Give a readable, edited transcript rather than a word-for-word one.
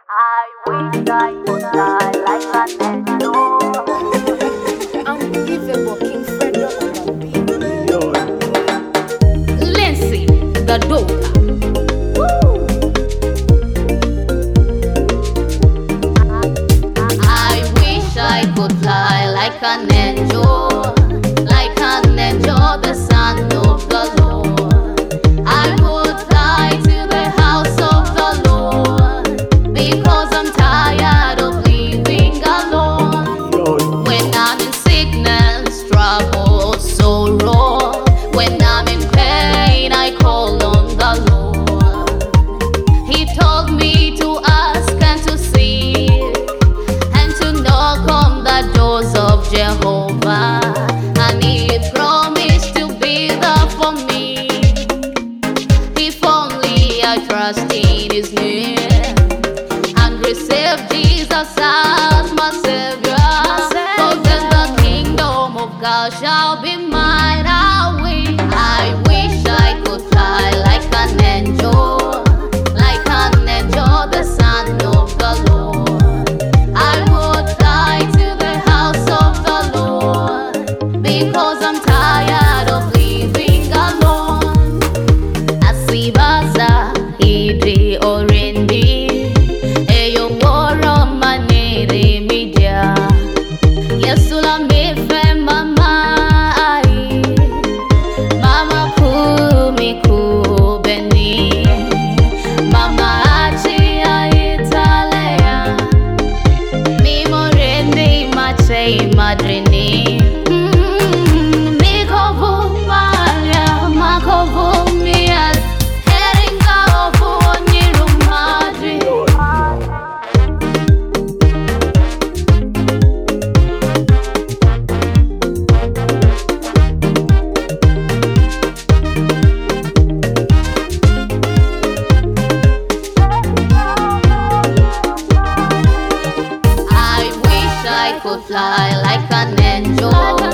I wish I could fly like an angel. Unbelievable King Fredo. Yo, Lindsay, the daughter. I wish I could fly like an angel, the son of the Lord. I would fly to the house of the Lord, because I'm tired of living alone. yo, When I'm in sickness, trouble, sorrow, when I'm in pain, I call on the Lord. He told me to ask and to seek and to knock on the doors of Jehovah, and He promised to be there for me. If only I trust in His name and receive Jesus as my Savior, for then the kingdom of God shall be mine. I wish I could fly like an angel, the son of the Lord. I would fly to the house of the Lord, because I'm tired of living alone. Asibaza hidri orendi eyo woro manere media Yesula mefe mama ai mama kumi kubeni mama achi aitalea mi morende machei madrini mikovumalia makovumia heringa ovu nirumadri. I wish I could fly like an angel,